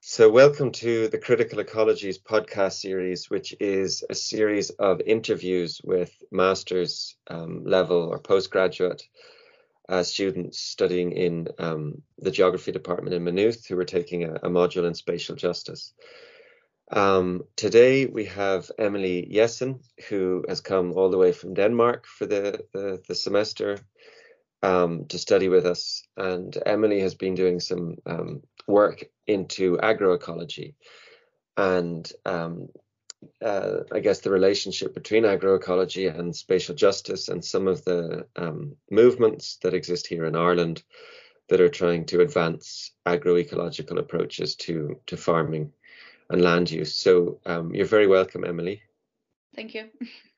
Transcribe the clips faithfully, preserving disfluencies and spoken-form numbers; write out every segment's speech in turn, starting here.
So, welcome to the Critical Ecologies podcast series, which is a series of interviews with master's um, level or postgraduate uh, students studying in um, the geography department in Maynooth who are taking a, a module in spatial justice. Um, today we have Emily Jessen, who has come all the way from Denmark for the, the, the semester um, to study with us. And Emily has been doing some um, work into agroecology and um, uh, I guess the relationship between agroecology and spatial justice and some of the um, movements that exist here in Ireland that are trying to advance agroecological approaches to, to farming and land use. So um, you're very welcome, Emily. Thank you.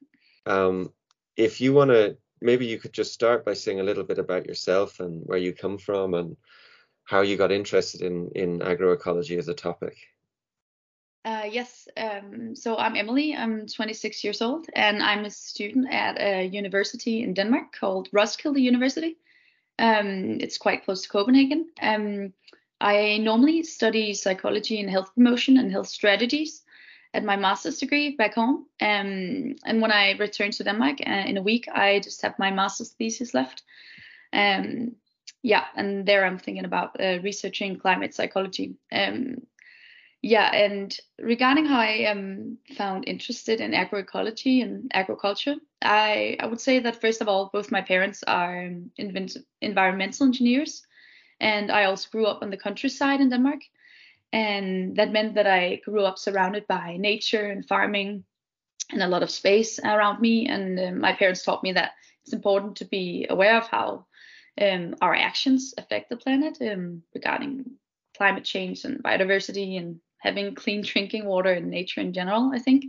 Um, if you want to, maybe you could just start by saying a little bit about yourself and where you come from and how you got interested in, in agroecology as a topic. Uh, yes, um, so I'm Emily. I'm twenty-six years old, and I'm a student at a university in Denmark called Roskilde University. Um, it's quite close to Copenhagen. Um, I normally study psychology and health promotion and health strategies at my master's degree back home. Um, and when I return to Denmark uh, in a week, I just have my master's thesis left. Um, yeah, and there I'm thinking about uh, researching climate psychology. Um, Yeah, and regarding how I am found interested in agroecology and agriculture, I, I would say that first of all, both my parents are um, invent- environmental engineers, and I also grew up on the countryside in Denmark. And that meant that I grew up surrounded by nature and farming and a lot of space around me. And um, my parents taught me that it's important to be aware of how um, our actions affect the planet um, regarding climate change and biodiversity and having clean drinking water and nature in general, I think.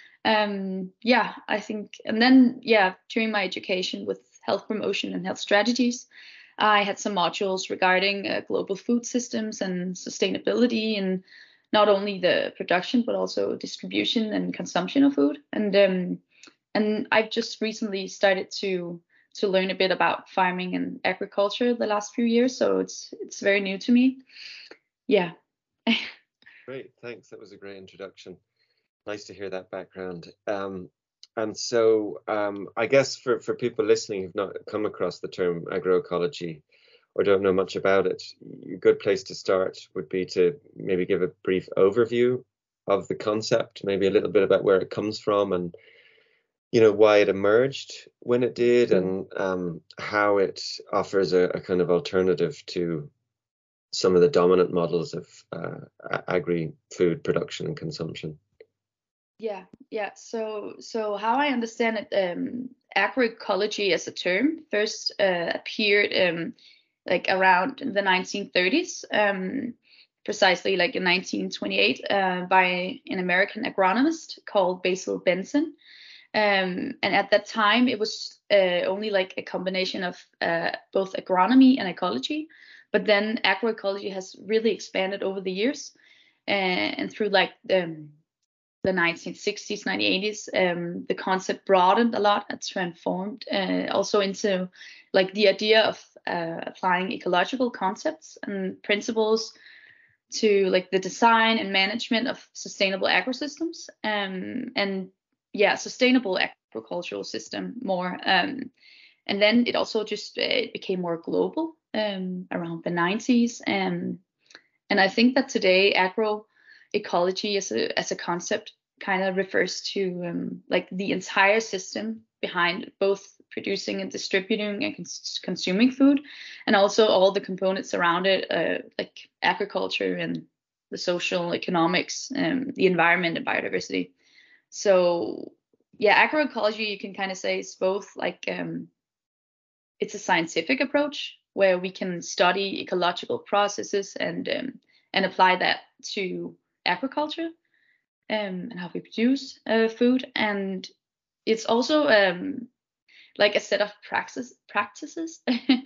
Um, yeah, I think, and then, yeah, during my education with health promotion and health strategies, I had some modules regarding uh, global food systems and sustainability and not only the production but also distribution and consumption of food. And um, and I've just recently started to to learn a bit about farming and agriculture the last few years, so it's it's very new to me. Yeah. Great, thanks. That was a great introduction. Nice to hear that background. Um, and so um, I guess for, for people listening who've not come across the term agroecology or don't know much about it, a good place to start would be to maybe give a brief overview of the concept, maybe a little bit about where it comes from and, you know, why it emerged when it did and um, how it offers a, a kind of alternative to some of the dominant models of uh, agri-food production and consumption. Yeah, yeah. So, so how I understand it, um, agroecology as a term first uh, appeared um, like around the nineteen thirties, um, precisely like in nineteen twenty-eight, uh, by an American agronomist called Basil Benson. Um, and at that time, it was uh, only like a combination of uh, both agronomy and ecology. But then agroecology has really expanded over the years, and, and through like the the nineteen sixties, nineteen eighties, um, the concept broadened a lot and transformed uh, also into like the idea of uh, applying ecological concepts and principles to like the design and management of sustainable agrosystems um, and yeah, sustainable agricultural system more. Um, and then it also just uh, it became more global um, around the nineties. And and I think that today agroecology as a as a concept kind of refers to um, like the entire system behind both producing and distributing and cons- consuming food, and also all the components around it, uh, like agriculture and the social economics, um, the environment and biodiversity. So yeah, agroecology you can kind of say is both like um, it's a scientific approach where we can study ecological processes and um, and apply that to agriculture um, and how we produce uh, food. And it's also um, like a set of praxis, practices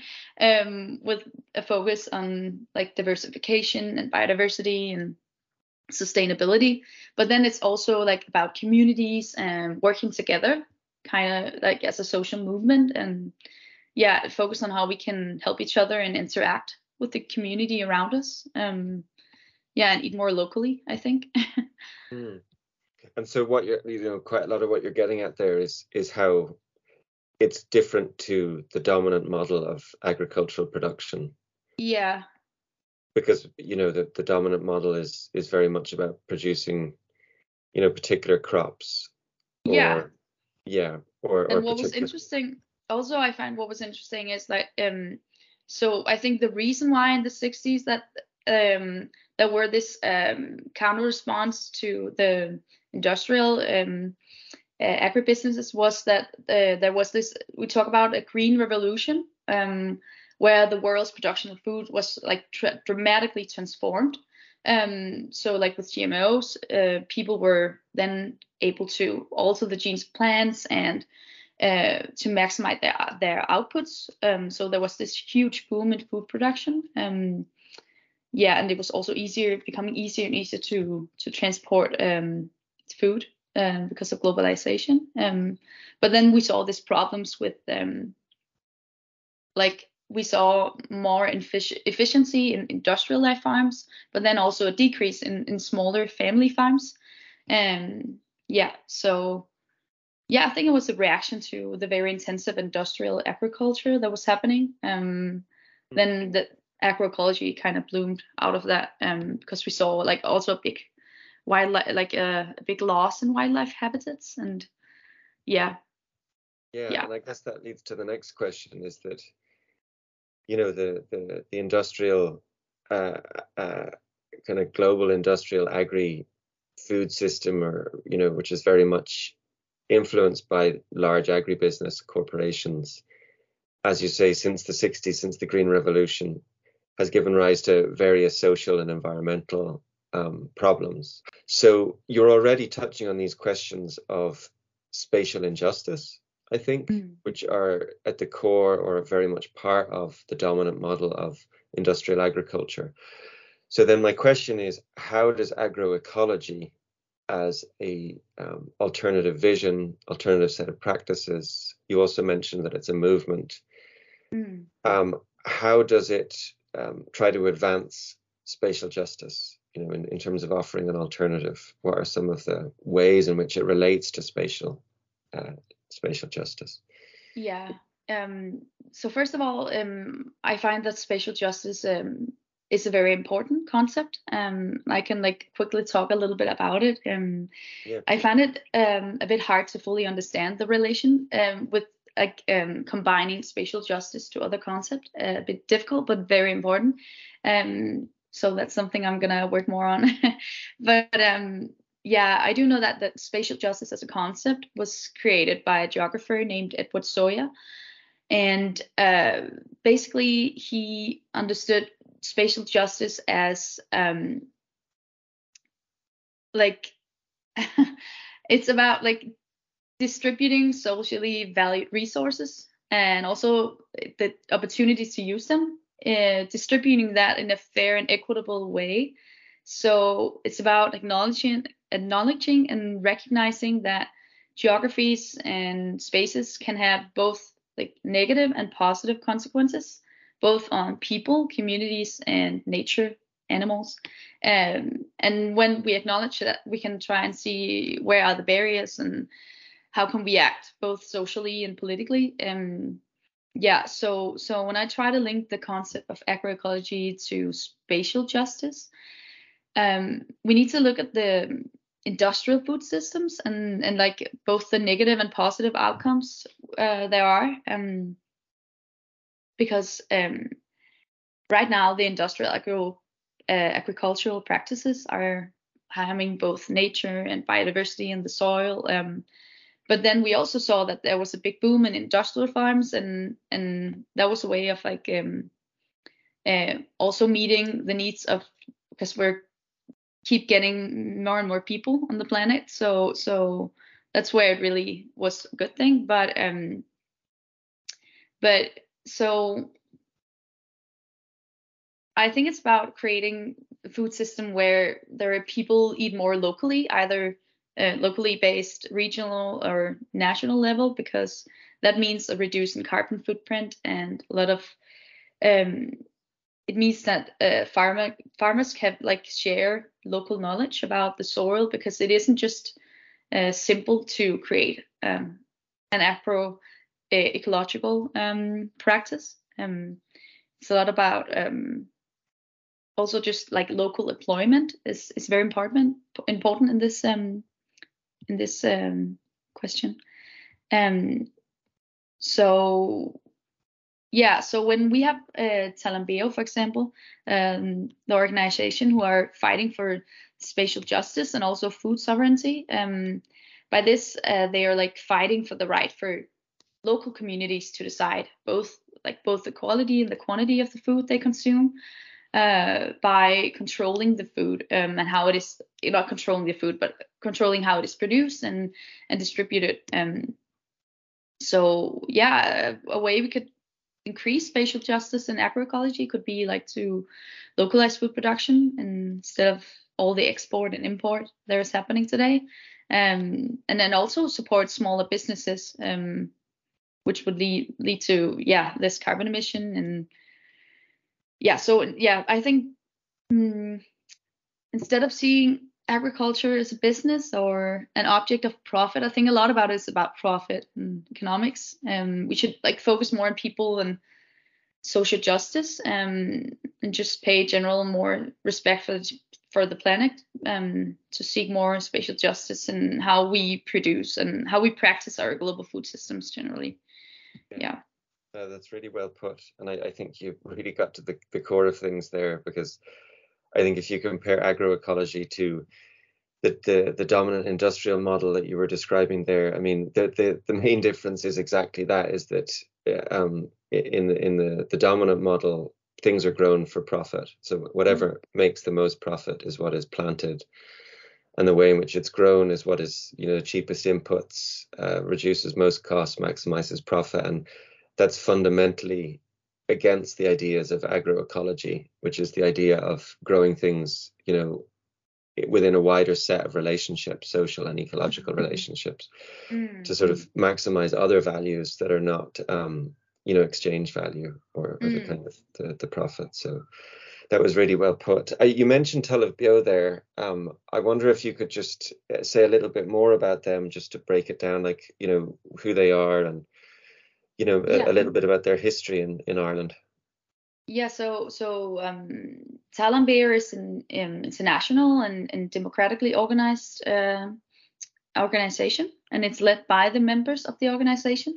um, with a focus on like diversification and biodiversity and sustainability. But then it's also like about communities and working together, kind of like as a social movement. And yeah, focus on how we can help each other and interact with the community around us. Um, yeah, and eat more locally, I think. Mm. And so what you're, you know, quite a lot of what you're getting at there is is how it's different to the dominant model of agricultural production. Yeah. Because, you know, the, the dominant model is is very much about producing, you know, particular crops Yeah. or yeah, or or And what was particular. interesting, also I find what was interesting is that um so I think the reason why in the sixties that um there were this um counter response to the industrial um uh, agribusinesses was that uh, there was this, we talk about a green revolution, um where the world's production of food was like tra- dramatically transformed. Um so like with G M Os, uh, people were then able to alter the genes of plants and uh, to maximize their their outputs. Um, so there was this huge boom in food production. Um, yeah, and it was also easier, becoming easier and easier to to transport um, food um, because of globalization. Um, but then we saw these problems with um, like we saw more effic- efficiency in industrialized farms, but then also a decrease in, in smaller family farms. And yeah, so yeah, I think it was a reaction to the very intensive industrial agriculture that was happening. Um, then the agroecology kind of bloomed out of that, um, because we saw like also a big wildlife, like a, a big loss in wildlife habitats, and yeah, Yeah, yeah, and I guess that leads to the next question is that, you know, the the the industrial uh, uh, kind of global industrial agri food system, or, you know, which is very much influenced by large agribusiness corporations, as you say, since the sixties, since the Green Revolution, has given rise to various social and environmental um, problems. So you're already touching on these questions of spatial injustice, I think, mm. which are at the core or very much part of the dominant model of industrial agriculture. So then my question is, how does agroecology as a um, alternative vision, alternative set of practices, you also mentioned that it's a movement, Mm. um, how does it um, try to advance spatial justice, you know, in, in terms of offering an alternative? What are some of the ways in which it relates to spatial uh, spatial justice? Yeah. Um, so first of all, um, I find that spatial justice um, is a very important concept. Um, I can like quickly talk a little bit about it. Um, Yeah. I find it um, a bit hard to fully understand the relation um, with like um, combining spatial justice to other concepts. Uh, a bit difficult, but very important. Um, so that's something I'm gonna work more on. But um, yeah, I do know that that spatial justice as a concept was created by a geographer named Edward Sawyer, and uh, basically he understood spatial justice as um, like it's about like distributing socially valued resources and also the opportunities to use them, uh, distributing that in a fair and equitable way. So it's about acknowledging, acknowledging and recognizing that geographies and spaces can have both like negative and positive consequences, both on people, communities, and nature, animals. Um, and when we acknowledge that, we can try and see where are the barriers and how can we act both socially and politically. Um, yeah, so so when I try to link the concept of agroecology to spatial justice, um, we need to look at the industrial food systems and and like both the negative and positive outcomes uh, there are. Um, because um, right now the industrial agro uh, agricultural practices are harming both nature and biodiversity in the soil. Um, but then we also saw that there was a big boom in industrial farms, and and that was a way of like um, uh, also meeting the needs of, because we're keep getting more and more people on the planet. So so that's where it really was a good thing. But um, but so I think it's about creating a food system where there are people eat more locally, either uh, locally based, regional, or national level, because that means a reducing carbon footprint and a lot of um, it means that uh, farmer farmers can like share local knowledge about the soil, because it isn't just uh, simple to create um, an agro uh, ecological um, practice. Um, it's a lot about um, also just like local employment is is very important important in this um, in this um, question. Um, so yeah, so when we have uh, Talambeo, for example, um, the organization who are fighting for spatial justice and also food sovereignty, um, by this uh, they are like fighting for the right for local communities to decide both like both the quality and the quantity of the food they consume, uh, by controlling the food um, and how it is, not controlling the food, but controlling how it is produced and and distributed. Um, so yeah, a, a way we could increase spatial justice in agroecology could be like to localize food production instead of all the export and import that is happening today, um, and then also support smaller businesses, um, which would lead lead to yeah less carbon emission. And yeah, so yeah, I think mm, instead of seeing agriculture as a business or an object of profit, I think a lot about it is about profit and economics. Um, we should like focus more on people and social justice, um, and just pay general more respect for the, for the planet, um, to seek more spatial justice in how we produce and how we practice our global food systems generally. Yeah. yeah. Uh, that's really well put. And I, I think you've really got to the, the core of things there, because I think if you compare agroecology to the, the, the dominant industrial model that you were describing there, I mean, the, the, the main difference is exactly that, is that um, in, the, in the, the dominant model, things are grown for profit. So whatever mm. makes the most profit is what is planted. And the way in which it's grown is what is, you know, the cheapest inputs, uh, reduces most costs, maximizes profit. And that's fundamentally against the ideas of agroecology, which is the idea of growing things, you know, within a wider set of relationships, social and ecological relationships, mm-hmm. to sort of maximize other values that are not, um, you know, exchange value or, or mm. the kind of the, the profit. So that was really well put. Uh, you mentioned Talambeo there. Um, I wonder if you could just say a little bit more about them, just to break it down, like, you know, who they are and, you know, a, yeah. a little bit about their history in, in Ireland. Yeah, so so um, Talambeo is an um, international and, and democratically organized uh, organization, and it's led by the members of the organization.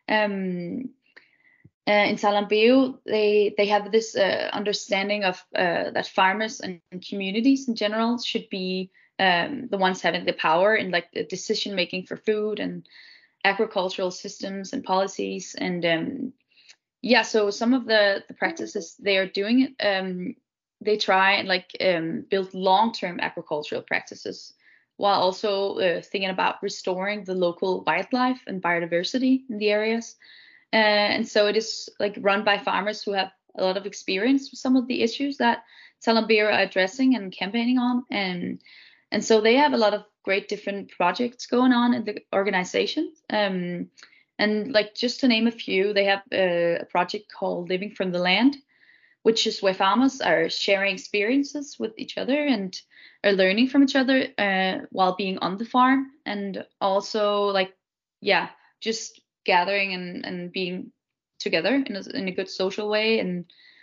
Um, uh, in Talambeo, they they have this uh, understanding of uh, that farmers and, and communities in general should be um, the ones having the power in like the decision making for food and agricultural systems and policies. And um, yeah, so some of the, the practices they are doing, um, they try and like um, build long-term agricultural practices while also uh, thinking about restoring the local wildlife and biodiversity in the areas. Uh, and so it is like run by farmers who have a lot of experience with some of the issues that Talambeo are addressing and campaigning on. And and so they have a lot of great different projects going on in the organization. Um, and like just to name a few, they have a, a project called Living from the Land, which is where farmers are sharing experiences with each other and are learning from each other uh, while being on the farm, and also like yeah, just gathering and, and being together in a, in a good social way. And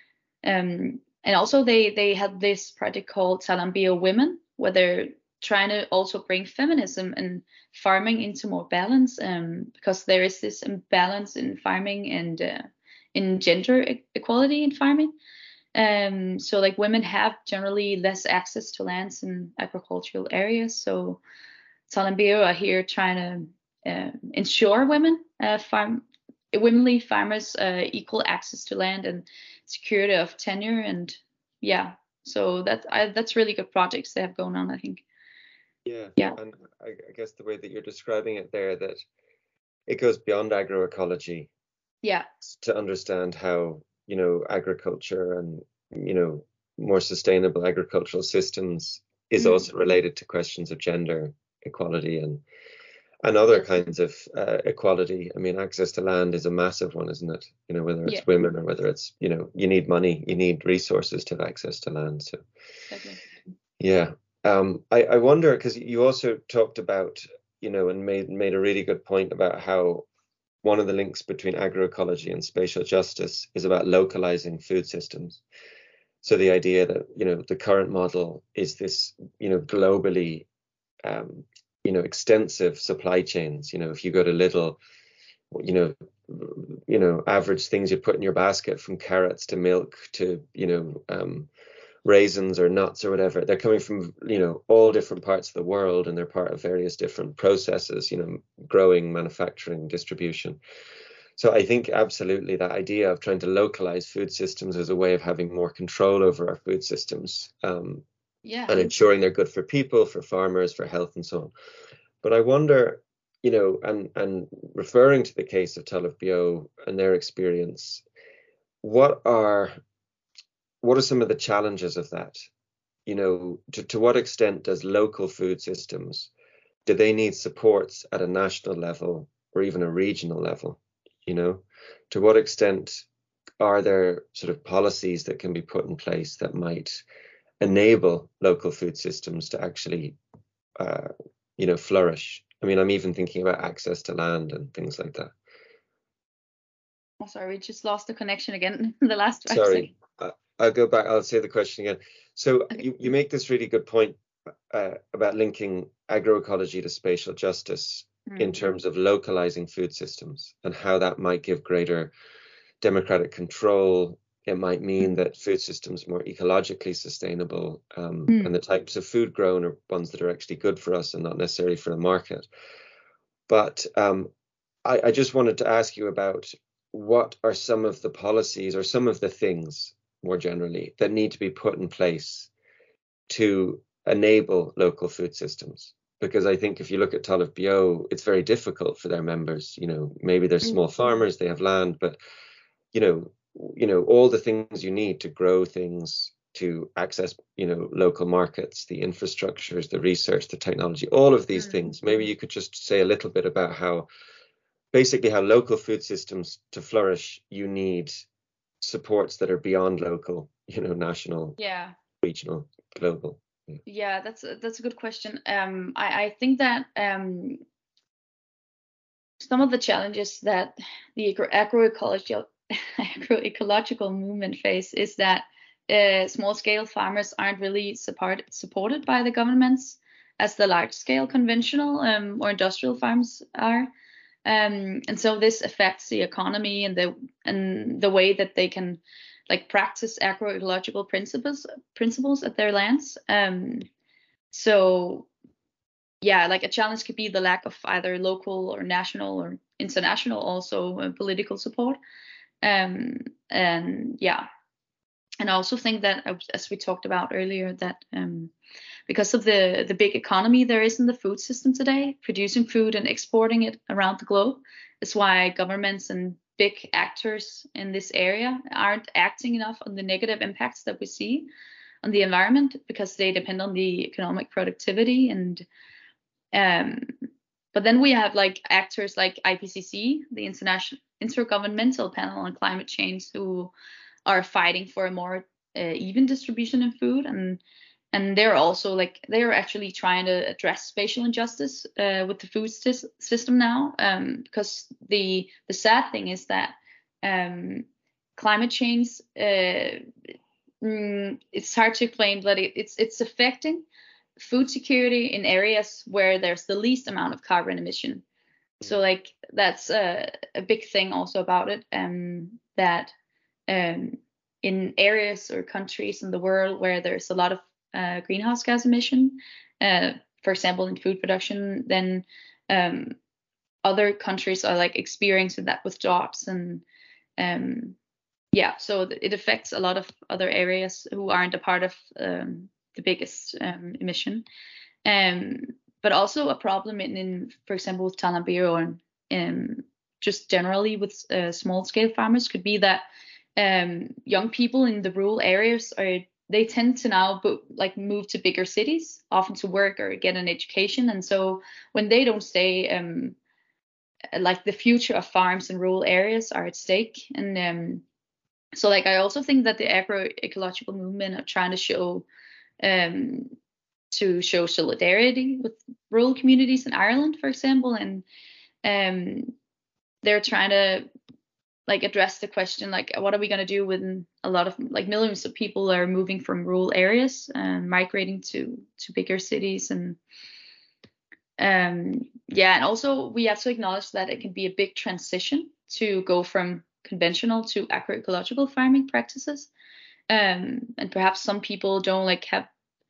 um, and also they they have this project called Talambeo Women, where they're trying to also bring feminism and farming into more balance, um, because there is this imbalance in farming and uh, in gender e- equality in farming. Um, so like women have generally less access to lands in agricultural areas. So Talambeo are here trying to uh, ensure women uh, farm womenly farmers uh, equal access to land and security of tenure. And yeah, so that I, that's really good projects they have going on, I think. Yeah, yeah. And I, I guess the way that you're describing it there, that it goes beyond agroecology. Yeah. To understand how, you know, agriculture and, you know, more sustainable agricultural systems is mm. also related to questions of gender equality and And other Yes. kinds of uh, equality. I mean, access to land is a massive one, isn't it? You know, whether Yeah. it's women or whether it's, you know, you need money, you need resources to have access to land. So, Exactly. yeah. Um, I, I wonder, because you also talked about, you know, and made made a really good point about how one of the links between agroecology and spatial justice is about localizing food systems. So the idea that, you know, the current model is this, you know, globally, um, you know, extensive supply chains. You know, if you go to Lidl, you know, you know, average things you put in your basket, from carrots to milk to, you know, um, raisins or nuts or whatever, they're coming from, you know, all different parts of the world, and they're part of various different processes, you know, growing, manufacturing, distribution. So I think absolutely that idea of trying to localize food systems as a way of having more control over our food systems, um, Yeah. and ensuring they're good for people, for farmers, for health, and so on. But I wonder, you know, and and referring to the case of Talamh Beo and their experience, what are what are some of the challenges of that? You know, to, to what extent does local food systems, do they need supports at a national level or even a regional level? You know, to what extent are there sort of policies that can be put in place that might enable local food systems to actually, uh, you know, flourish? I mean, I'm even thinking about access to land and things like that. Oh, sorry, we just lost the connection again in the last five seconds. Sorry, I- I'll go back. I'll say the question again. So Okay. you, you make this really good point uh, about linking agroecology to spatial justice in Mm. terms of localizing food systems and how that might give greater democratic control. It might mean that food systems are more ecologically sustainable, um, Mm. and the types of food grown are ones that are actually good for us and not necessarily for the market. But um, I, I just wanted to ask you about what are some of the policies or some of the things more generally that need to be put in place to enable local food systems. Because I think if you look at Talamh Beo, it's very difficult for their members. You know, maybe they're small farmers, they have land, but you know, you know, all the things you need to grow things, to access, you know, local markets, the infrastructures, the research, the technology, all of these Mm. things. Maybe you could just say a little bit about how, basically, how local food systems to flourish, you need supports that are beyond local, you know, national, Yeah. regional, global. Yeah. Yeah, that's a, that's a good question. Um, I, I think that um, some of the challenges that the agro- agroecological agroecological movement face is that uh, small-scale farmers aren't really support, supported by the governments as the large-scale conventional um, or industrial farms are. Um, and so this affects the economy and the and the way that they can like practice agroecological principles principles at their lands. Um, so yeah, like a challenge could be the lack of either local or national or international also uh, political support. Um, and yeah, and I also think that uh, as we talked about earlier, that um, because of the the big economy there is in the food system today, producing food and exporting it around the globe, is why governments and big actors in this area aren't acting enough on the negative impacts that we see on the environment, because they depend on the economic productivity. And um, but then we have like actors like I P C C, the International Intergovernmental Panel on Climate Change, who are fighting for a more uh, even distribution in food. and and they're also like they're actually trying to address spatial injustice uh, with the food sys- system now, um, because the the sad thing is that um, climate change, uh, mm, it's hard to explain, but it, it's it's affecting food security in areas where there's the least amount of carbon emission. So like that's a, a big thing also about it, um, that um, in areas or countries in the world where there's a lot of uh, greenhouse gas emission, uh, for example, in food production, then um, other countries are like experiencing that with jobs. And um, yeah, so it affects a lot of other areas who aren't a part of um, the biggest um, emission. Um, but also a problem in, in for example, with Talamh Beo and um, just generally with uh, small scale farmers could be that um, young people in the rural areas are they tend to now bo- like move to bigger cities, often to work or get an education. And so when they don't stay, um, like the future of farms and rural areas are at stake. And um, so like I also think that the agroecological movement are trying to show um, to show solidarity with rural communities in Ireland, for example, and um, they're trying to like address the question like what are we going to do when a lot of like millions of people are moving from rural areas and migrating to to bigger cities. And um yeah, and also we have to acknowledge that it can be a big transition to go from conventional to agroecological farming practices. Um and perhaps some people don't like have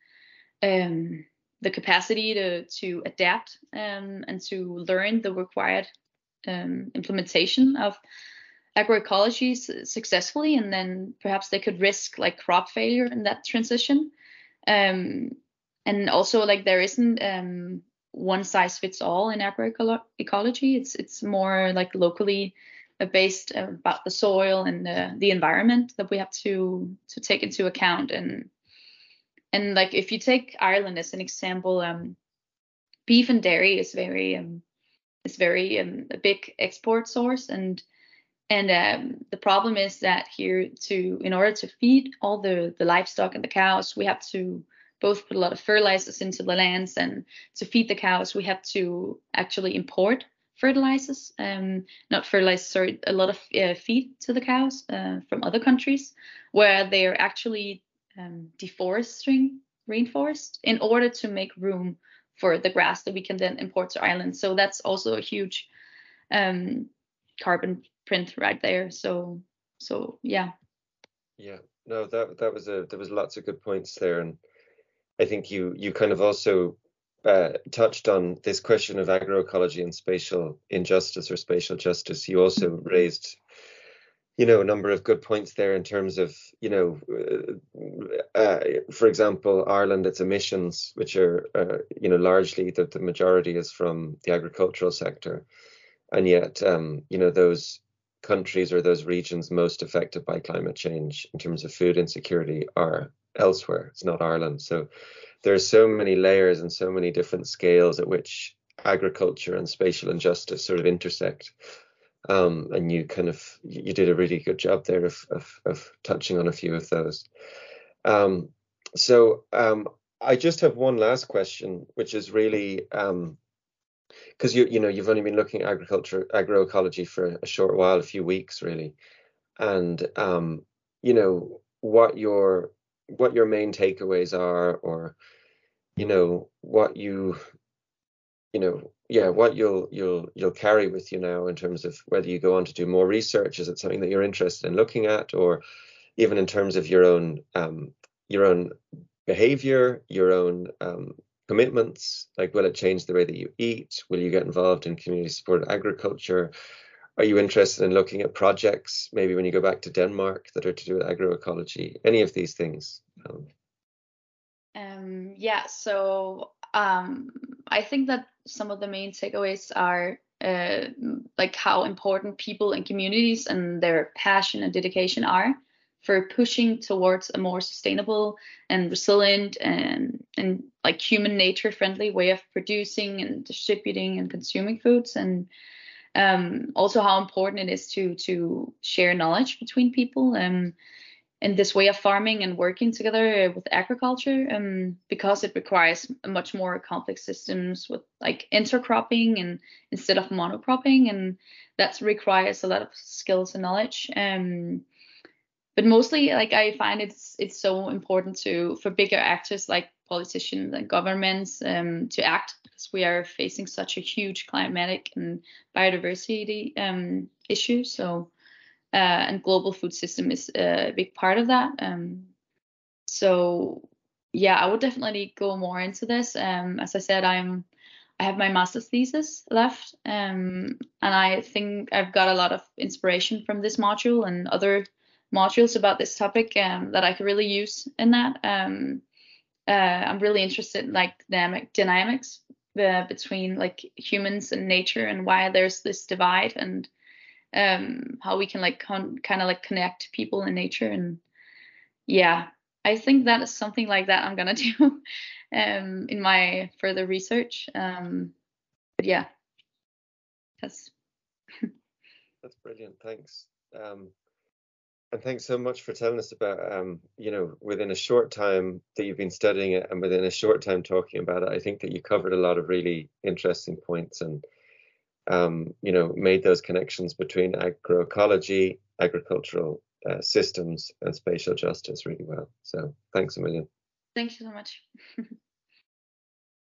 um the capacity to to adapt um and to learn the required um implementation of agroecology s- successfully, and then perhaps they could risk like crop failure in that transition. Um, and also like there isn't um, one size fits all in agroecology. It's it's more like locally uh, based uh, about the soil and the, the environment that we have to to take into account. And and like if you take Ireland as an example, um, beef and dairy is very um, is very um, a big export source. and And um, the problem is that here, to in order to feed all the the livestock and the cows, we have to both put a lot of fertilizers into the lands, and to feed the cows, we have to actually import fertilizers, um, not fertilizers, sorry, a lot of uh, feed to the cows uh, from other countries, where they are actually um, deforesting rainforest in order to make room for the grass that we can then import to Ireland. So that's also a huge um, carbon print right there. So so yeah. Yeah, no, that that was a there was lots of good points there, and I think you you kind of also uh, touched on this question of agroecology and spatial injustice or spatial justice. You also raised, you know, a number of good points there in terms of, you know, uh, uh, for example, Ireland, its emissions, which are, uh, you know, largely that the majority is from the agricultural sector, and yet, um, you know, those countries or those regions most affected by climate change in terms of food insecurity are elsewhere. It's not Ireland. So there are so many layers and so many different scales at which agriculture and spatial injustice sort of intersect. Um, and you kind of you did a really good job there of of, of touching on a few of those. Um, so um, I just have one last question, which is really um, because you you know you've only been looking at agriculture agroecology for a short while, a few weeks really, and um, you know what your what your main takeaways are, or you know what you you know yeah what you'll you'll you'll carry with you now in terms of whether you go on to do more research. Is it something that you're interested in looking at, or even in terms of your own um, your own behavior, your own um, commitments? Like, will it change the way that you eat? Will you get involved in community supported agriculture? Are you interested in looking at projects maybe when you go back to Denmark that are to do with agroecology? Any of these things? Um, Um, yeah, so um, I think that some of the main takeaways are uh, like how important people and communities and their passion and dedication are for pushing towards a more sustainable and resilient and and like human nature friendly way of producing and distributing and consuming foods. And um, also how important it is to to share knowledge between people. Um, in this way of farming and working together with agriculture, um, because it requires much more complex systems with like intercropping and instead of monocropping, and that requires a lot of skills and knowledge. Um, but mostly, like I find it's it's so important to for bigger actors like politicians and governments um, to act, because we are facing such a huge climatic and biodiversity um, issue. So uh, and global food system is a big part of that. Um, so yeah, I would definitely go more into this. Um, as I said, I'm I have my master's thesis left, um, and I think I've got a lot of inspiration from this module and other modules about this topic um, that I could really use in that. Um, uh, I'm really interested in like dynamic dynamics uh, between like humans and nature, and why there's this divide, and um how we can like con- kind of like connect people and nature. And yeah, I think that is something like that I'm gonna do um, in my further research. Um, but yeah, that's That's brilliant. Thanks. Um, and thanks so much for telling us about, um, you know, within a short time that you've been studying it and within a short time talking about it. I think that you covered a lot of really interesting points and, um, you know, made those connections between agroecology, agricultural uh, systems, and spatial justice really well. So thanks a million. thank you so much.